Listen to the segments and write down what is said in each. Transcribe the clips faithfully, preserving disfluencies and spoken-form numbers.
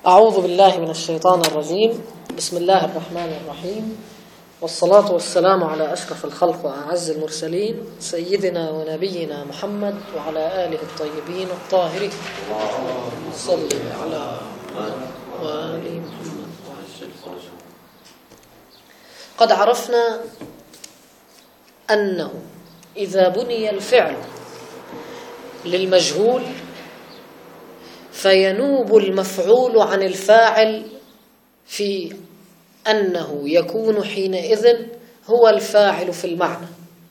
أعوذ بالله من الشيطان الرجيم. بسم الله الرحمن الرحيم، والصلاة والسلام على أشرف الخلق وأعز المرسلين سيدنا ونبينا محمد وعلى آله الطيبين الطاهرين. صل على وآل محمد. قد عرفنا أنه إذا بني الفعل للمجهول فينوب المفعول عن الفاعل في أنه يكون حينئذ هو الفاعل في المعنى.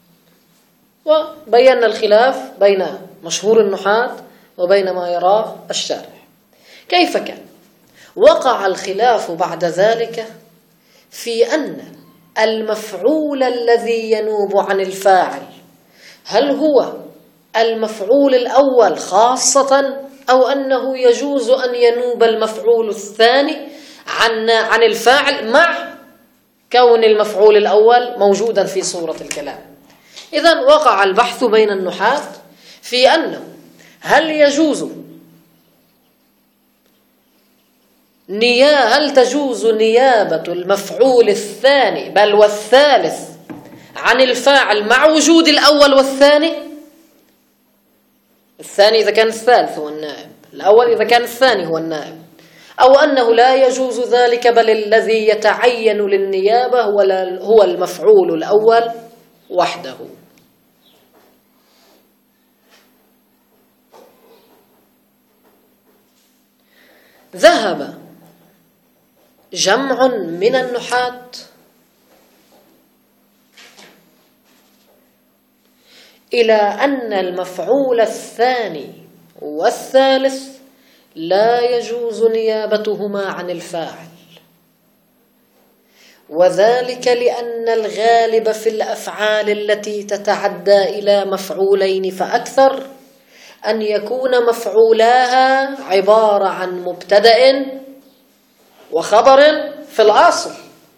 وبينا الخلاف بين مشهور النحاة وبين ما يراه الشارح. كيف كان؟ وقع الخلاف بعد ذلك في أن المفعول الذي ينوب عن الفاعل هل هو المفعول الأول خاصة أو أنه يجوز أن ينوب المفعول الثاني عن عن الفاعل مع كون المفعول الأول موجودا في صورة الكلام. إذن وقع البحث بين النحاة في أنه هل يجوز نيا هل تجوز نيابة المفعول الثاني بل والثالث عن الفاعل مع وجود الأول والثاني؟ الثاني إذا كان الثالث هو النائب، الأول إذا كان الثاني هو النائب، أو أنه لا يجوز ذلك بل الذي يتعين للنيابة هو المفعول الأول وحده. ذهب جمع من النحاة إلى أن المفعول الثاني والثالث لا يجوز نيابتهما عن الفاعل، وذلك لأن الغالب في الأفعال التي تتعدى إلى مفعولين فأكثر أن يكون مفعولاها عبارة عن مبتدأ وخبر في الأصل،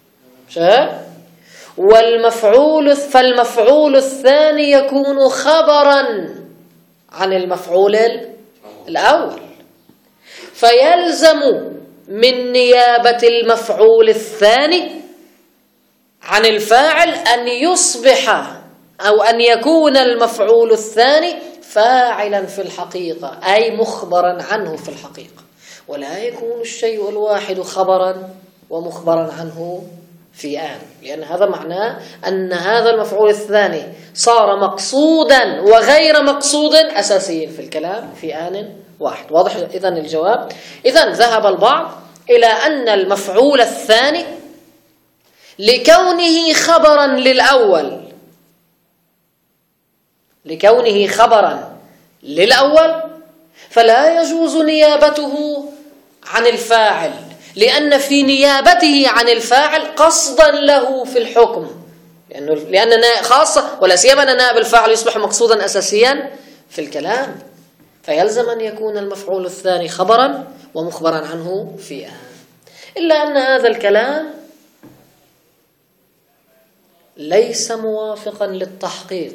والمفعول فالمفعول الثاني يكون خبرا عن المفعول الأول، فيلزم من نيابة المفعول الثاني عن الفاعل أن يصبح أو أن يكون المفعول الثاني فاعلا في الحقيقة، أي مخبرا عنه في الحقيقة، ولا يكون الشيء الواحد خبرا ومخبرا عنه في آن، لأن هذا معناه أن هذا المفعول الثاني صار مقصودا وغير مقصود أساسيين في الكلام في آن واحد. واضح إذن الجواب؟ إذن ذهب البعض إلى أن المفعول الثاني لكونه خبرا للأول لكونه خبرا للأول فلا يجوز نيابته عن الفاعل، لأن في نيابته عن الفاعل قصدا له في الحكم، لأنه لأن خاصة ولا سيما أن نائب الفاعل يصبح مقصودا أساسيا في الكلام، فيلزم أن يكون المفعول الثاني خبرا ومخبرا عنه في آن. إلا أن هذا الكلام ليس موافقا للتحقيق،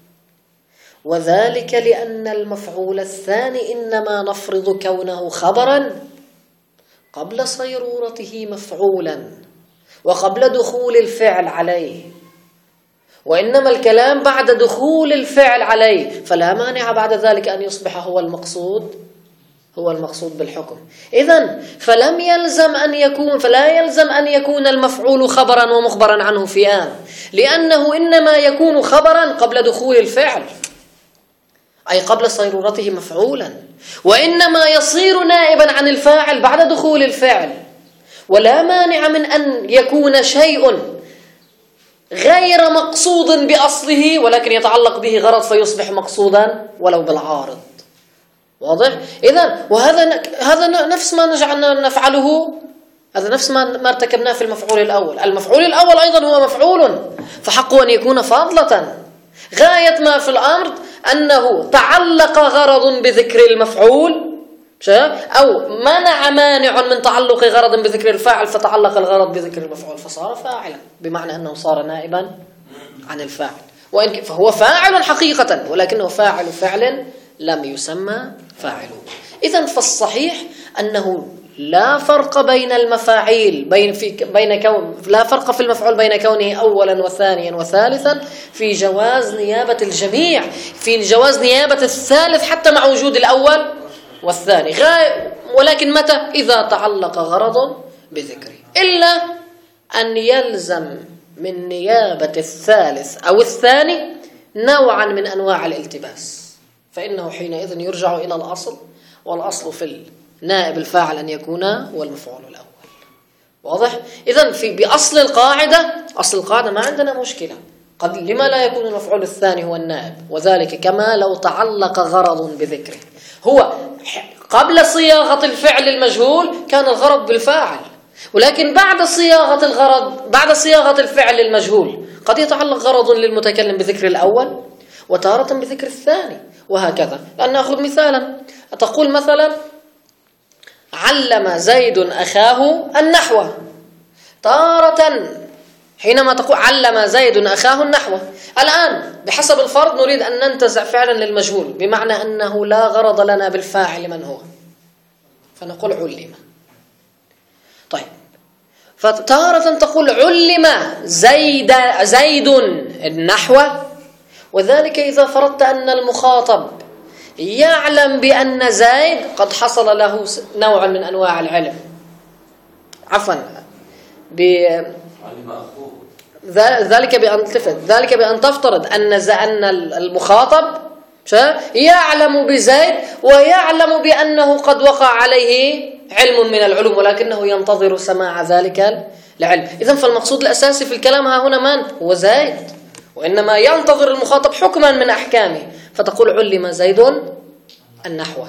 وذلك لأن المفعول الثاني إنما نفرض كونه خبرا قبل صيرورته مفعولا وقبل دخول الفعل عليه، وإنما الكلام بعد دخول الفعل عليه، فلا مانع بعد ذلك أن يصبح هو المقصود هو المقصود بالحكم. إذن فلم يلزم أن يكون فلا يلزم أن يكون المفعول خبرا ومخبرا عنه في آن، لأنه إنما يكون خبرا قبل دخول الفعل، أي قبل صيرورته مفعولا، وإنما يصير نائبا عن الفاعل بعد دخول الفعل، ولا مانع من أن يكون شيء غير مقصود بأصله ولكن يتعلق به غرض فيصبح مقصودا ولو بالعارض. واضح؟ إذن وهذا هذا نفس ما نجعلنا نفعله، هذا نفس ما ارتكبناه في المفعول الأول. المفعول الأول أيضا هو مفعول فحقه أن يكون فاضلة، غاية ما في الأمر أنه تعلق غرض بذكر المفعول أو منع مانع من تعلق غرض بذكر الفاعل فتعلق الغرض بذكر المفعول فصار فاعلا، بمعنى أنه صار نائبا عن الفاعل، وإن فهو فاعل حقيقة ولكنه فاعل فعل لم يسمى فاعله. إذن فالصحيح أنه لا فرق بين المفاعيل بين في بين كون لا فرق في المفعول بين كونه أولا وثانيا وثالثا في جواز نيابة الجميع، في جواز نيابة الثالث حتى مع وجود الأول والثاني، ولكن متى؟ إذا تعلق غرض بذكره، إلا أن يلزم من نيابة الثالث أو الثاني نوعا من أنواع الالتباس، فإنه حينئذ يرجع إلى الأصل، والأصل في نائب الفاعل أن يكون هو المفعول الأول. واضح؟ إذن في بأصل القاعدة، أصل القاعدة ما عندنا مشكلة، قد لما لا يكون المفعول الثاني هو النائب، وذلك كما لو تعلق غرض بذكره. هو قبل صياغة الفعل المجهول كان الغرض بالفاعل، ولكن بعد صياغة الغرض بعد صياغة الفعل المجهول قد يتعلق غرض للمتكلم بذكر الأول وتارة بذكر الثاني، وهكذا. لأن نأخذ مثالا، تقول مثلا علم زيد أخاه النحو، تارة حينما تقول علم زيد أخاه النحو، الآن بحسب الفرض نريد أن ننتزع فعلا للمجهول، بمعنى أنه لا غرض لنا بالفاعل من هو، فنقول علم. طيب، فتارة تقول علم زيد زيد النحو، وذلك إذا فرضت أن المخاطب يعلم بأن زيد قد حصل له نوع من أنواع العلم، عفوا ذلك بأن ذلك بأن تفترض أن أن المخاطب يعلم بزيد ويعلم بأنه قد وقع عليه علم من العلوم، ولكنه ينتظر سماع ذلك العلم. إذن فالمقصود الأساسي في الكلام ها هنا من هو زيد، وإنما ينتظر المخاطب حكما من أحكامه، فتقول علم زيد النحو.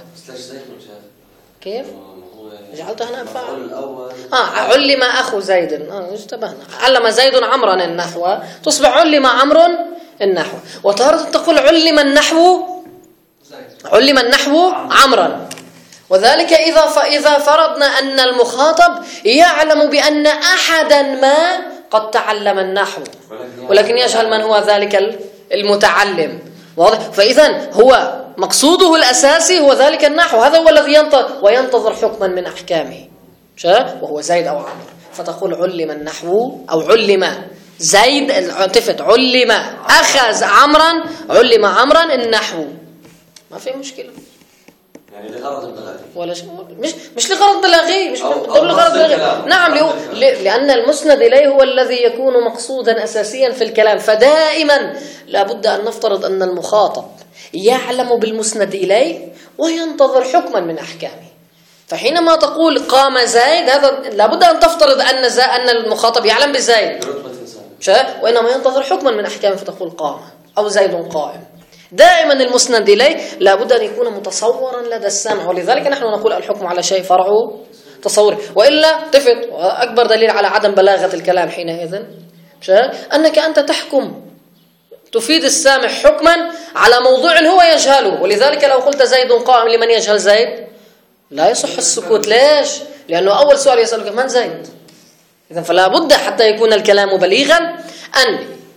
كيف؟ جعلتها هنا فاعل. آه علم أخو زيد، آه اشتبهنا. علم زيد عمرا النحو، تصبح علم عمرو النحو. وتارة تقول علم النحو علم النحو عمرا، وذلك إذا فإذا فرضنا أن المخاطب يعلم بأن أحدا ما قد تعلم النحو، ولكن يجهل من هو ذلك المتعلم. واضح؟ فإذا هو مقصوده الأساسي هو ذلك النحو، هذا هو الذي ينتظر وينتظر حكما من أحكامه، وهو زيد أو عمرو. فتقول علم النحو أو علم زيد، التفت علم أخذ عمرا علم عمرا النحو، ما في مشكلة. يعني لغرض بلاغي ولا شيء، مش مش لغرض بلاغي، مش لغرض بلاغي. نعم، لهو لأن المسند إليه هو الذي يكون مقصودا أساسيا في الكلام، فدائما لابد أن نفترض أن المخاطب يعلم بالمسند إليه وينتظر حكما من أحكامه. فحينما تقول قام زيد، هذا لابد أن تفترض أن أن المخاطب يعلم بزيد، وإنما ينتظر حكما من أحكامه، فتقول قام أو زيد قائم. دائما المسند إليه لابد أن يكون متصورا لدى السامع، ولذلك نحن نقول الحكم على شيء فرعه تصوري، وإلا تفت. أكبر دليل على عدم بلاغة الكلام حينئذ أنك أنت تحكم، تفيد السامع حكما على موضوع هو يجهله. ولذلك لو قلت زيد قائم لمن يجهل زيد لا يصح السكوت. ليش؟ لأنه أول سؤال يسألك من زيد. إذن فلا بد حتى يكون الكلام بليغا أن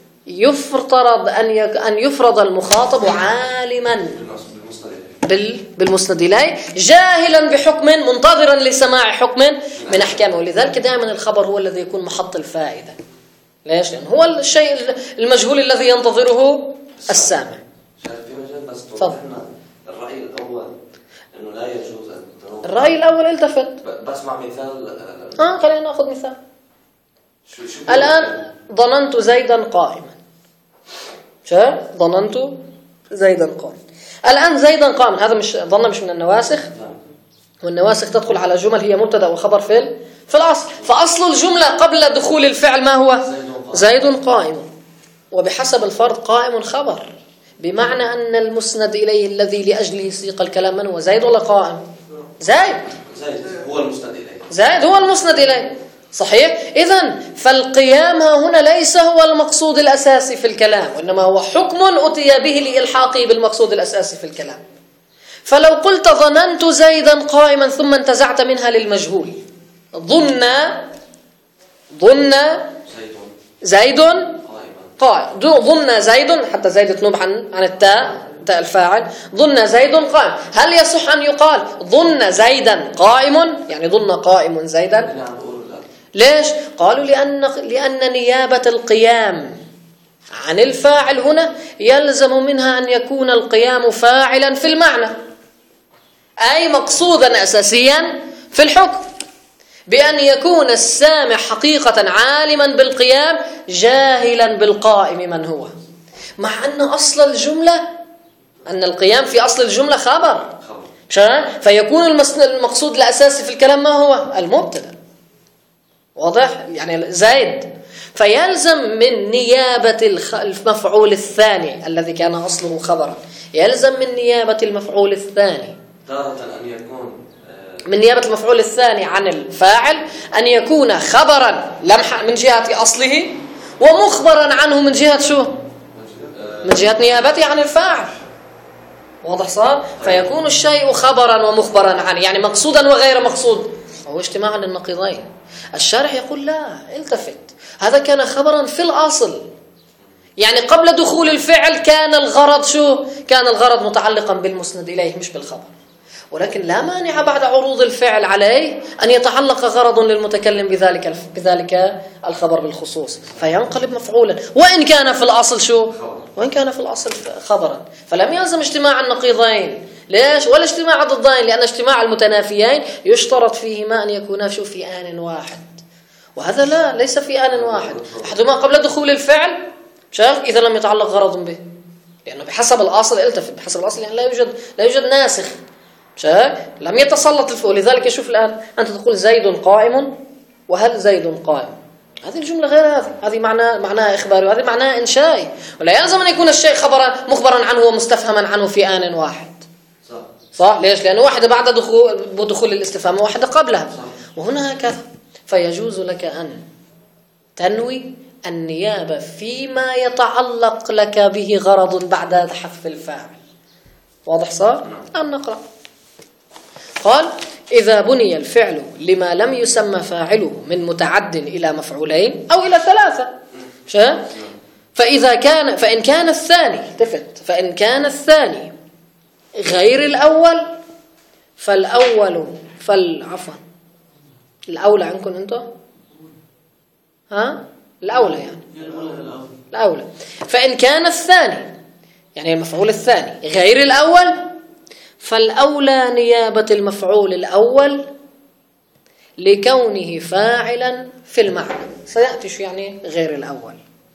يفترض أن أن يفرض المخاطب عالما بالمسند إليه، جاهلا بحكم، منتظرا لسماع حكم من أحكامه. ولذلك دائما الخبر هو الذي يكون محط الفائدة. ليش؟ لأن هو الشيء المجهول الذي ينتظره السامع. تفضل. الرأي الأول إنه لا يجوز أن تنوع. الرأي الأول التفت. بسمع مثال. آه خلينا نأخذ مثال. الآن ظننت زيدا قائما. شو؟ ظننت زيدا قائما. الآن زيدا قائما، هذا مش ظن، مش من النواسخ. والنواسخ تدخل على جمل هي مبتدا وخبر في في الأصل، فأصل الجملة قبل دخول الفعل ما هو؟ زيد قائم. وبحسب الفرض قائم خبر، بمعنى أن المسند إليه الذي لأجله سيق الكلام من هو؟ زيد ولا قائم؟ زيد. زيد هو المسند إليه. زيد هو المسند إليه. صحيح؟ إذن فالقيام هنا ليس هو المقصود الأساسي في الكلام، وإنما هو حكم أتي به لإلحاقه بالمقصود الأساسي في الكلام. فلو قلت ظننت زيدا قائما ثم انتزعت منها للمجهول، ظن ظن زيد قائم، ظن زيد، حتى زيد تنوب عن عن التاء تاء الفاعل ظن زيد قائم. هل يصح أن يقال ظن زيدا قائم، يعني ظن قائم زيدا؟ ليش؟ قالوا لأن لأن نيابة القيام عن الفاعل هنا يلزم منها أن يكون القيام فاعلا في المعنى، أي مقصودا أساسيا في الحكم، بأن يكون السامع حقيقة عالما بالقيام جاهلا بالقائم من هو، مع أن أصل الجملة أن القيام في أصل الجملة خبر، فيكون المقصود الأساسي في الكلام ما هو؟ المبتدأ. واضح؟ يعني زيد، فيلزم من نيابة المفعول الثاني الذي كان أصله خبرا، يلزم من نيابة المفعول الثاني تارة أن يكون من نيابة المفعول الثاني عن الفاعل أن يكون خبرا لمحا من جهة أصله، ومخبرا عنه من جهة شو؟ من جهة نيابته عن الفاعل. واضح صار؟ فيكون الشيء خبرا ومخبرا عنه، يعني مقصودا وغير مقصود، هو اجتماع للنقيضين. الشارح يقول لا، التفت، هذا كان خبرا في الأصل، يعني قبل دخول الفعل كان الغرض شو؟ كان الغرض متعلقا بالمسند إليه مش بالخبر، ولكن لا مانع بعد عروض الفعل عليه أن يتعلق غرض للمتكلم بذلك بذلك الخبر بالخصوص، فينقلب مفعولا وإن كان في الأصل شو؟ وإن كان في الأصل خبرا. فلم يلزم اجتماع النقيضين. ليش؟ ولا اجتماع ضدين، لأن اجتماع المتنافيين يشترط فيهما أن يكونا شو في آن واحد، وهذا لا، ليس في آن واحد، أحدهما قبل دخول الفعل شاف إذا لم يتعلق غرض به، لأنه بحسب الأصل التفت، بحسب الأصل يعني لا يوجد لا يوجد ناسخ، شاف لم يتسلط الفعل. لذلك شوف الآن أنت تقول زيد قائم، وهل زيد قائم؟ هذه الجملة غير هذه، هذه معناه معناها إخباري، وهذه معناها إنشائي، ولا يلزم أن يكون الشيء خبرا مخبرا عنه ومستفهما عنه في آن واحد. صح, صح؟ ليش؟ لأنه واحدة بعد دخول بدخول الاستفهام وواحدة قبلها، وهنا هكذا. فيجوز لك أن تنوي النيابة فيما يتعلق لك به غرض بعد حذف الفاعل. واضح صار؟ الآن نقرأ. قال إذا بني الفعل لما لم يسمى فاعله من متعد إلى مفعولين أو إلى ثلاثة، فإذا كان فإن كان الثاني تفت فإن كان الثاني غير الأول فالأول فالعفوا الأولى عندكم أنتم؟ ها؟ الأولى يعني الأولى. فإن كان الثاني يعني المفعول الثاني غير الأول فالأولى نيابة المفعول الأول لكونه فاعلا في المعنى. سيأتي شو يعني غير الأول.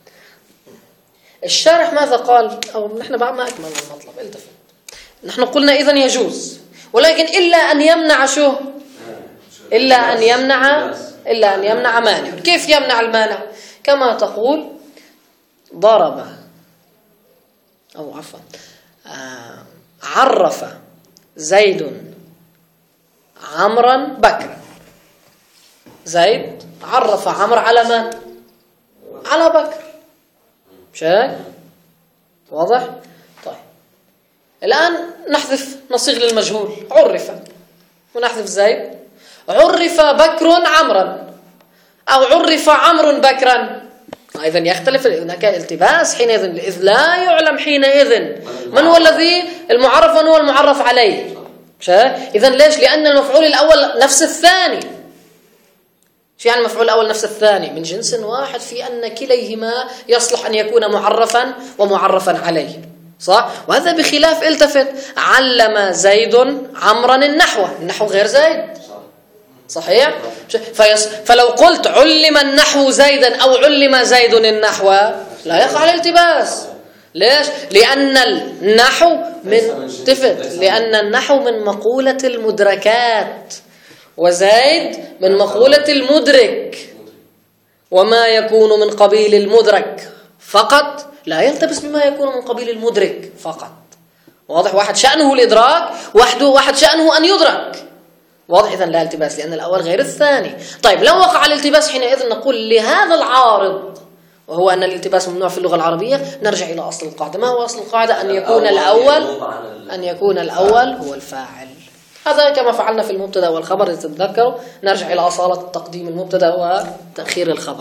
الشارح ماذا قال؟ أو نحن بعد ما أكمل المطلب التفت. نحن قلنا إذن يجوز، ولكن إلا أن يمنع شو؟ إلا أن يمنع إلا أن يمنع مانع. كيف يمنع المانع؟ كما تقول ضرب أو عفوا آه عرف زيد عمرا بكرا. زيد عرف عمرو على من؟ على بكر. شايف؟ واضح؟ طيب الآن نحذف نصيغ للمجهول عرف ونحذف زيد. عرف بكر عمرا أو عرف عمرو بكرا، إذا يختلف، هناك التباس حينئذ، إذ لا يعلم حينئذ من هو الذي المعرف من هو المعرف عليه. إذا ليش؟ لأن المفعول الأول نفس الثاني. شو يعني المفعول الأول نفس الثاني؟ من جنس واحد، في أن كليهما يصلح أن يكون معرفا ومعرفا عليه، صح؟ وهذا بخلاف التفت علم زيد عمرا النحو، النحو غير زيد، صحيح؟ فلو قلت علم النحو زيدا أو علم زيد النحو لا يقع الالتباس. ليش؟ لأن النحو من تفت لأن النحو من مقولة المدركات، وزيد من مقولة المدرك، وما يكون من قبيل المدرك فقط لا يلتبس بما يكون من قبيل المدرك فقط. واضح؟ واحد شأنه الإدراك، وحده واحد شأنه أن يدرك. واضح؟ إذن لا التباس لأن الأول غير الثاني. طيب لو وقع الالتباس حينئذ نقول لهذا العارض، وهو أن الالتباس ممنوع في اللغة العربية، نرجع إلى أصل القاعدة. ما هو أصل القاعدة؟ أن يكون الأول أن يكون الأول هو الفاعل. هذا كما فعلنا في المبتدا والخبر، إذا تتذكروا نرجع إلى أصالة تقديم المبتدا وتأخير الخبر.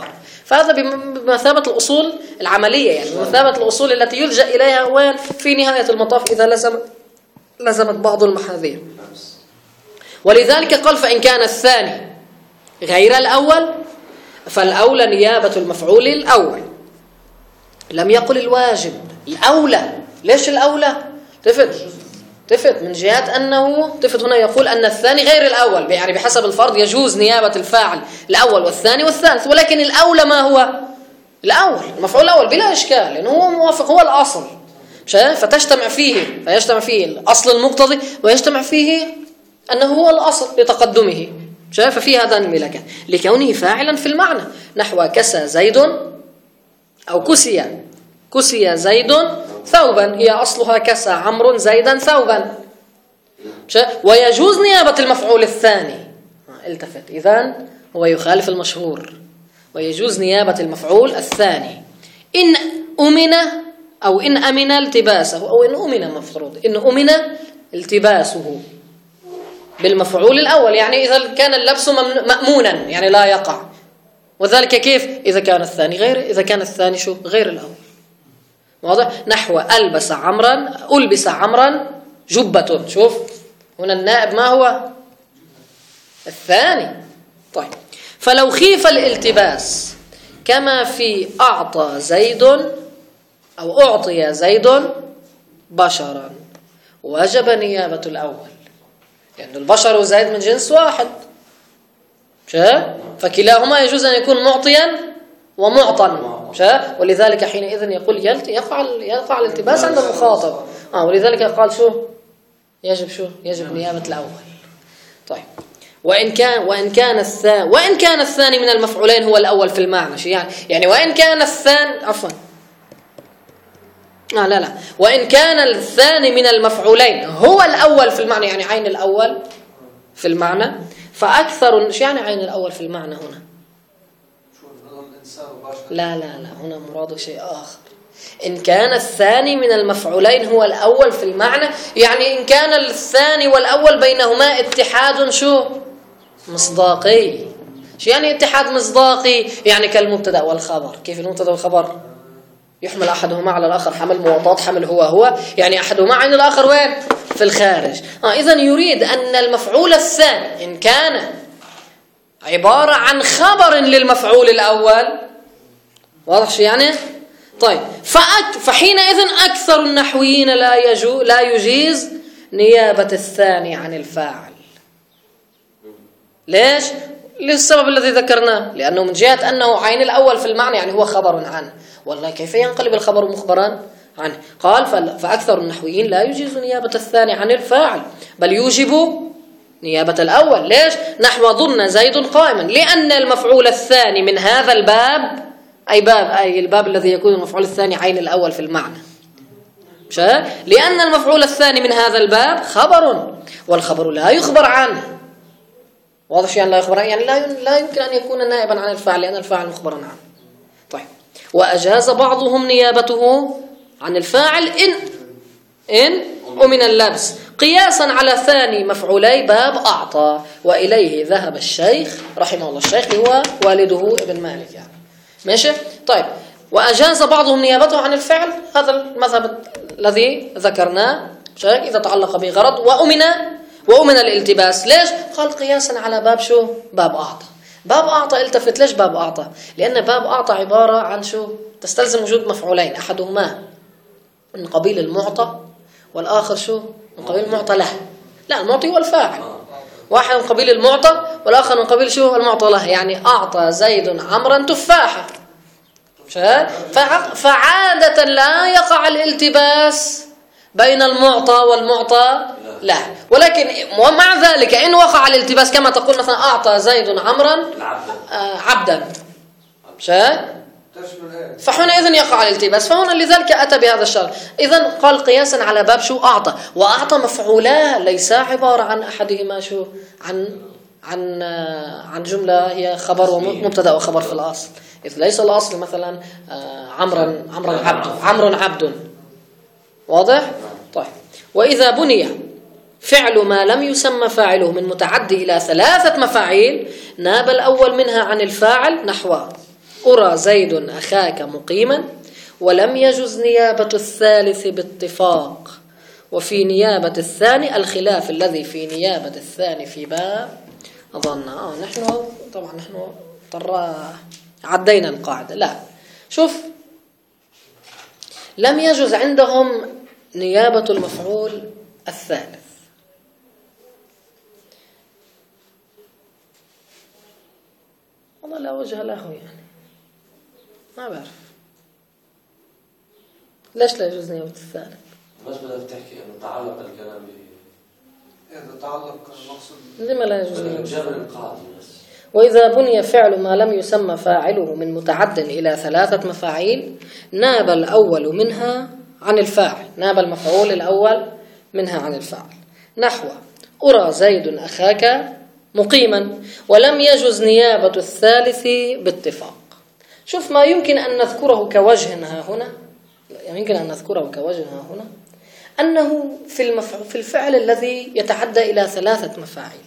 فهذا بمثابة الأصول العملية، يعني بمثابة الأصول التي يلجأ إليها وين في نهاية المطاف إذا لزم لزمت بعض المحاذير. ولذلك قال فإن كان الثاني غير الأول فالأولى نيابة المفعول الأول. لم يقل الواجب، الأولى. ليش الأولى؟ تفت تفت من جهة أنه تفت هنا يقول أن الثاني غير الأول، يعني بحسب الفرض يجوز نيابة الفاعل الأول والثاني والثالث، ولكن الأولى ما هو؟ الأول، المفعول الأول بلا إشكال، لأنه هو موافق، هو الأصل، فتجتمع فيه فيجتمع فيه الأصل المقتضي ويجتمع فيه أنه هو الأصل لتقدمه، ففي هذا الملكة لكونه فاعلا في المعنى. نحو كسى زيد أو كسي كسي زيد ثوبا، هي أصلها كسى عمرو زيدا ثوبا، ويجوز نيابة المفعول الثاني. التفت، إذن هو يخالف المشهور، ويجوز نيابة المفعول الثاني إن أمن أو إن أمن التباسه، أو إن أمن مفروض إن أمن التباسه بالمفعول الأول، يعني إذا كان اللبس مأمونا يعني لا يقع. وذلك كيف؟ إذا كان الثاني غير إذا كان الثاني شو غير الأول. واضح؟ نحو ألبس عمرا ألبس عمرا جبة. شوف هنا النائب ما هو؟ الثاني. طيب، فلو خيف الالتباس كما في أعطى زيد أو أعطي زيد بشرا وجب نيابة الأول، لأن يعني البشر وزيد من جنس واحد، فكلاهما يجوز أن يكون معطيا ومعطا، ولذلك حينئذ يقول يقع يقع الالتباس عند المخاطب. آه ولذلك قال شو يجب شو يجب نيابة الأول. طيب، وإن كان وإن كان الثاني وإن كان الثاني من المفعولين هو الأول في المعنى، شو يعني؟ يعني وإن كان الثاني عفوا آه لا لا وإن كان الثاني من المفعولين هو الأول في المعنى، يعني عين الأول في المعنى، فأكثر شو يعني عين الأول في المعنى هنا؟ لا لا لا هنا مراده شيء آخر. إن كان الثاني من المفعولين هو الأول في المعنى، يعني إن كان الثاني والأول بينهما اتحاد شو مصداقي. شو يعني اتحاد مصداقي؟ يعني كالمبتدأ والخبر. كيف المبتدأ والخبر؟ يحمل أحدهما على الآخر حمل مواطات، حمل هو هو، يعني أحدهما عين الآخر وين؟ في الخارج. آه إذن يريد أن المفعول الثاني إن كان عبارة عن خبر للمفعول الأول، واضح شو يعني؟ طيب، فأك فحينئذ أكثر النحويين لا يجو لا يجيز نيابة الثاني عن الفاعل. ليش؟ للسبب الذي ذكرناه، لأنه من جهة أنه عين الأول في المعنى يعني هو خبر عنه، والله كيف ينقلب الخبر مخبرا عنه؟ قال فأكثر النحويين لا يجيز نيابة الثاني عن الفاعل، بل يوجب نيابة الأول. ليش؟ نحو ظن زيد قائما، لأن المفعول الثاني من هذا الباب أي باب أي الباب الذي يكون المفعول الثاني عين الأول في المعنى، لأن المفعول الثاني من هذا الباب خبر، والخبر لا يخبر عنه. واضح يعني لا يخبر عنه، يعني لا لا يمكن أن يكون نائبا عن الفاعل لأن الفاعل مخبرا عنه. طيب، وأجاز بعضهم نيابته عن الفاعل إن إن ومن اللبس قياسا على ثاني مفعولي باب أعطى، وإليه ذهب الشيخ رحمه الله. الشيخ هو والده ابن مالك يعني. ماشي؟ طيب، وأجاز بعضهم نيابته عن الفعل، هذا المذهب الذي ذكرناه إذا تعلق به غرض وأمن وأمن الالتباس. ليش؟ قال قياسا على باب شو؟ باب أعطى. باب أعطى التفت، ليش باب أعطى؟ لأن باب أعطى عبارة عن شو؟ تستلزم وجود مفعولين، أحدهما من قبيل المعطى والآخر شو؟ من قبيل المعطى له. لا، المعطي هو الفاعل، واحد من قبيل المعطى والآخر من قبيل شو؟ المعطى له، يعني أعطى زيد عمرا تفاحة. فعادة لا يقع الالتباس بين المعطى والمعطى له، ولكن ومع ذلك إن وقع الالتباس كما تقول مثلا أعطى زيد عمرا عبدا، فحينئذ يقع الالتباس. فهنا لذلك أتى بهذا الشرط. إذن قال قياسا على باب شو؟ أعطى. وأعطى مفعولا ليس عبارة عن أحدهما شو؟ عن عن عن جملة هي خبر ومبتدأ وخبر في الأصل، إذ ليس الأصل مثلا عمرا عمرا عبد عمرو عبد. واضح؟ طيب، وإذا بني فعل ما لم يسمى فاعله من متعدي إلى ثلاثة مفاعيل ناب الأول منها عن الفاعل، نحو أرى زيد أخاك مقيما، ولم يجز نيابة الثالث باتفاق، وفي نيابة الثاني الخلاف الذي في نيابة الثاني في باب أظن آه نحن طبعا نحن ترى عدينا القاعدة. لا شوف، لم يجز عندهم نيابة المفعول الثالث. والله لا وجه له يعني، ما بعرف ليش لا يجوز نيابة الثالث. بس بدك تحكي انه تعلق الكلام به، إذا تعلق المقصود لما لا يجوز نيابة جبر القاضي بس. وإذا بني فعل ما لم يسمى فاعله من متعد إلى ثلاثة مفاعيل ناب الأول منها عن الفاعل، ناب المفعول الأول منها عن الفاعل. نحو أرى زيد أخاك مقيما، ولم يجز نيابة الثالث باتفاق. شوف ما يمكن أن نذكره كوجه ها هنا، يمكن أن نذكره كوجه ها هنا أنه في المفعول في الفعل الذي يتعدى إلى ثلاثة مفاعيل،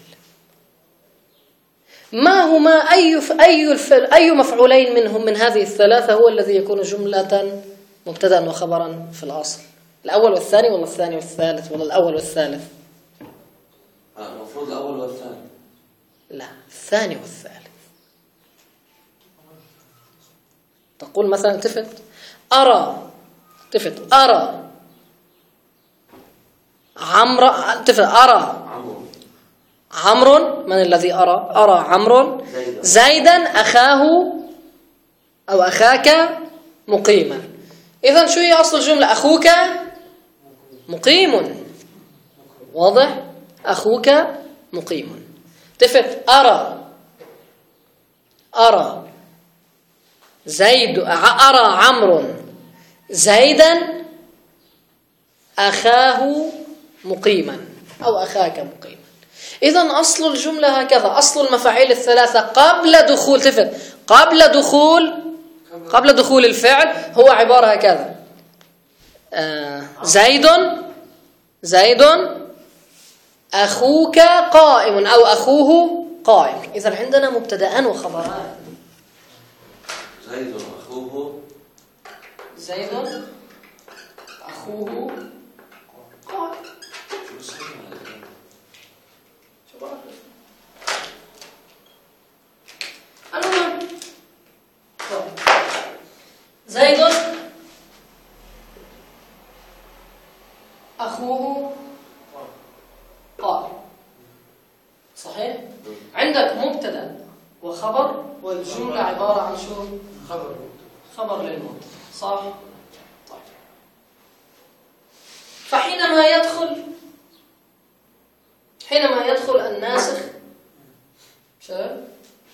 ما هما أي أي أي مفعولين منهم من هذه الثلاثة هو الذي يكون جملة مبتدأ وخبرا في الأصل؟ الأول والثاني ولا الثاني والثالث ولا الأول والثالث؟ المفروض الأول والثاني. لا، الثاني والثالث. تقول مثلا تفت أرى تفت أرى عمرو تفت أرى عمرو. من الذي أرى؟ أرى عمرو زيدا أخاه أو أخاك مقيما. إذن شو هي أصل الجملة؟ أخوك مقيم. واضح؟ أخوك مقيم. تفت أرى أرى زيد أرى عمرو زيدا أخاه مقيما أو أخاك مقيما. إذن أصل الجملة هكذا، أصل المفاعيل الثلاثة قبل دخول تفت قبل دخول قبل دخول الفعل هو عبارة هكذا: آه زيد زيد أخوك قائم أو أخوه قائم. إذن عندنا مبتدأان وخبران. زيد أخوه زيد أخوه قائم. المهم زيد أخوه قائم. صحيح؟ عندك مبتدأ وخبر، والجملة عبارة عن شو؟ خبر خبر للمبتدأ. صح؟ طيب. فحينما يدخل حينما يدخل الناسخ شايف؟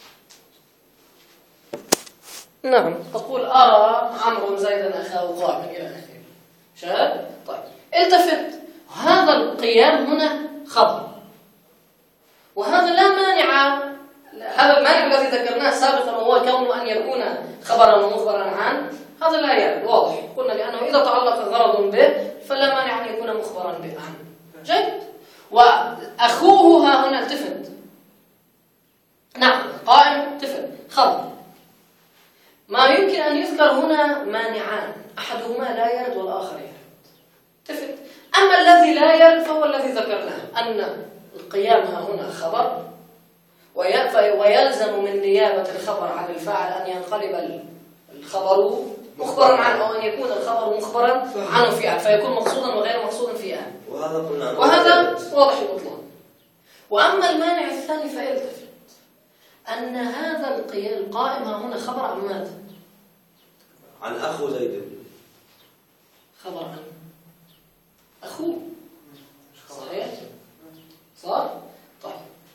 نعم، تقول أرى عمرو زيدا أخاه قائما إلى آخره. شايف؟ طيب، التفت، هذا القيام هنا خبر، وهذا لا مانع، هذا المانع الذي ذكرناه سابقا وهو كونه أن يكون خبرا ومخبرا عنه، هذا لا يرد. واضح، قلنا لأنه إذا تعلق غرض به فلا مانع أن يكون مخبرا به عنه. جيد. وأخوه ها هنا التفت، نعم قائم التفت خبر. ما يمكن أن يذكر هنا مانعان، أحدهما لا يرد والآخر يرد. تفت. أما الذي لا يرد فهو الذي ذكرناه، أن القيام ها هنا خبر، ويلزم من نيابة الخبر عن الفاعل أن ينقلب الخبر مخبرا عنه، أو أن يكون الخبر مخبرا عنه في آن، فيكون مقصودا وغير مقصودا في آن. وهذا وهذا واضح المطلق. وأما المانع الثاني فيلتفت أن هذا القيام القائم هنا خبر عن ماذا؟ عن أخو زيد. خبر عن أخوه. صحيح؟ صح؟ طيب،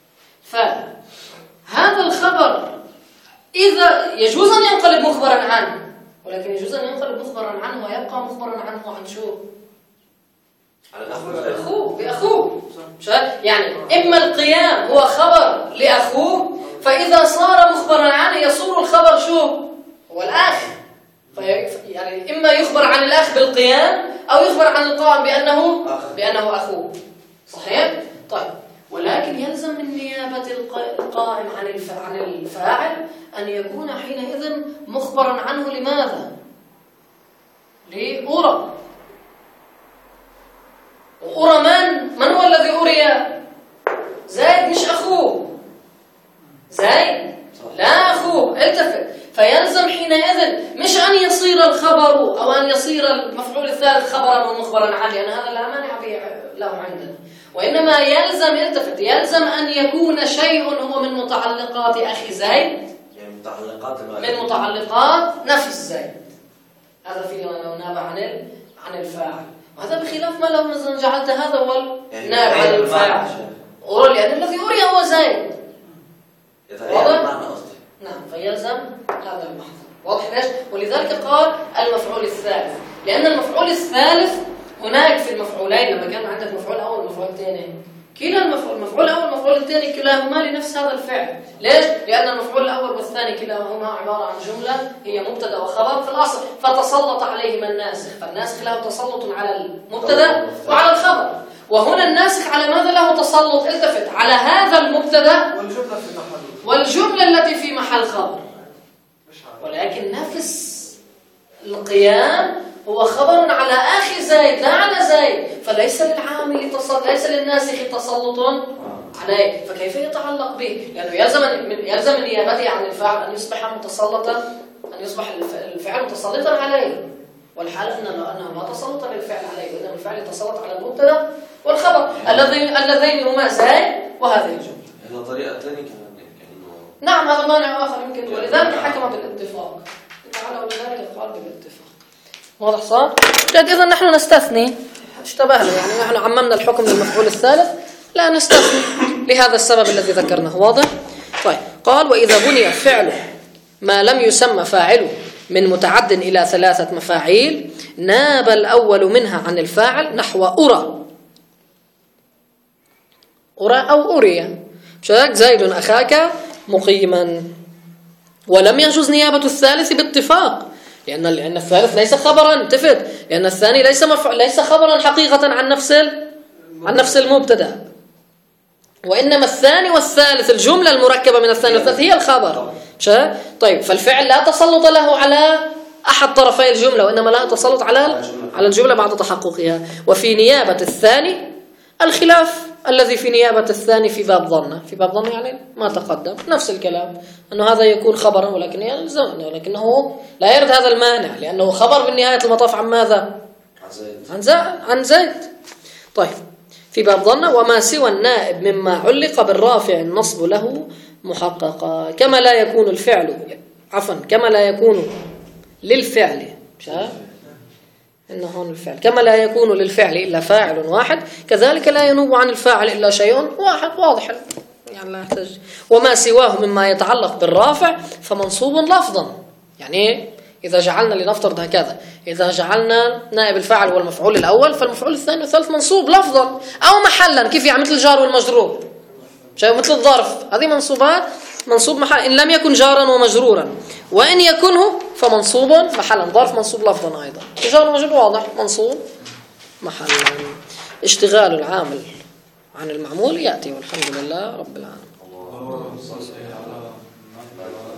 فهذا الخبر إذا يجوز أن ينقلب مخبرا عنه، ولكن يجوز أن ينقلب مخبرا عنه ويبقى مخبرا عنه عن شو؟ عن أخوه بأخوه. يعني إما القيام هو خبر لأخوه، فإذا صار مخبرا عنه يصور الخبر شو؟ هو الأخ. يعني إما يخبر عن الأخ بالقيام أو يخبر عن القائم بأنه بأنه أخوه. صحيح؟ طيب، ولكن يلزم يلزم من نيابة القائم عن الفاعل أن يكون حينئذ مخبرا عنه. لماذا؟ لأرى. وأرى من؟ من هو الذي أري؟ زيد مش أخوه. زيد لا أخوه. التفت. فيلزم حينئذ مش أن يصير الخبر أو أن يصير المفعول الثالث خبرا ومخبرا عنه، لأن هذا لا مانع له عندنا، وإنما يلزم التفت يلزم أن يكون شيء هو من متعلقات أخي زيد، يعني متعلقات من متعلقات نفس زيد. هذا فيه نابع عن عن الفاعل، وهذا بخلاف ما لو مثلا جعلت هذا هو النائب عن الفاعل، أرى لأن الذي أري هو زيد. واضح؟ نعم، فيلزم هذا المحذور. واضح ليش؟ ولذلك قال المفعول الثالث، لأن المفعول الثالث هناك في المفعولين، لما كان عندك مفعول أول ومفعول ثاني، كلا المفعول المفعول الأول والمفعول الثاني كلاهما لنفس هذا الفعل. ليش؟ لأن المفعول الأول والثاني كلاهما عبارة عن جملة هي مبتدأ وخبر في الأصل، فتسلط عليهما الناسخ، فالناسخ له تسلط على المبتدأ وعلى الخبر. وهنا الناسخ على ماذا له تسلط؟ التفت، على هذا المبتدأ والجملة في محل والجملة التي في محل خبر، ولكن نفس القيام هو خبر على أخي زيد لا على زيد، فليس للعامل تسلط، ليس للناسخ تسلط عليه، فكيف يتعلق به؟ لأنه يلزم يلزم نيابته عن الفاعل أن يصبح متسلطا، أن يصبح الفعل متسلطا عليه، والحال أنه أنه لا تسلط للفعل عليه، وإنما الفعل يتسلط على المبتدأ والخبر اللذين اللذين هما زيد وهذه الجملة. هذه طريقة ثانية كمان. نعم، هذا مانع آخر يمكن، ولذلك حكم بالاتفاق. تعالى ولذلك قال بالاتفاق. واضح صار؟ إذا نحن نستثني، اشتبهنا يعني نحن عممنا الحكم للمفعول الثالث، لا نستثني لهذا السبب الذي ذكرناه. واضح؟ طيب، قال وإذا بني فعل ما لم يسمى فاعله من متعد إلى ثلاثة مفاعيل ناب الأول منها عن الفاعل نحو أرى أرى أو أري، شاك زيد أخاك مقيما، ولم يجوز نيابة الثالث باتفاق، لأن لأن الثالث ليس خبرا، انتفت، لأن الثاني ليس مفعول ليس خبرا حقيقة عن نفس عن نفس المبتدأ، وإنما الثاني والثالث الجملة المركبة من الثاني والثالث هي الخبر. شاك؟ طيب، فالفعل لا تسلط له على أحد طرفي الجملة، وإنما لا تسلط على على الجملة بعد تحققها. وفي نيابة الثاني الخلاف الذي في نيابة الثاني في باب ظنه، في باب ظنه يعني ما تقدم نفس الكلام، أنه هذا يكون خبرا ولكن يلزم، ولكنه لا يرد هذا المانع، لأنه خبر بالنهاية المطاف عن ماذا؟ عن زيد. عن زيد. طيب، في باب ظنه وما سوى النائب مما علق بالرافع النصب له محققا، كما لا يكون الفعل عفوا كما لا يكون للفعل شايف؟ إنه هون الفعل كما لا يكون للفعل إلا فاعل واحد، كذلك لا ينوب عن الفاعل إلا شيء واحد. واضح يعني لا يحتاج. وما سواه مما يتعلق بالرافع فمنصوب لفظا، يعني إذا جعلنا لنفترض هكذا، إذا جعلنا نائب الفاعل والمفعول الأول فالمفعول الثاني والثالث منصوب لفظا أو محلا، كيف يعني؟ مثل الجار والمجرور، شيء مثل الظرف، هذه منصوبات منصوب محل إن لم يكن جارا ومجرورا، وإن يكنه فمنصوب محلا، ظرف منصوب لفظا أيضا، جار ومجرور واضح منصوب محلا. اشتغال العامل عن المعمول يأتي، والحمد لله رب العالمين.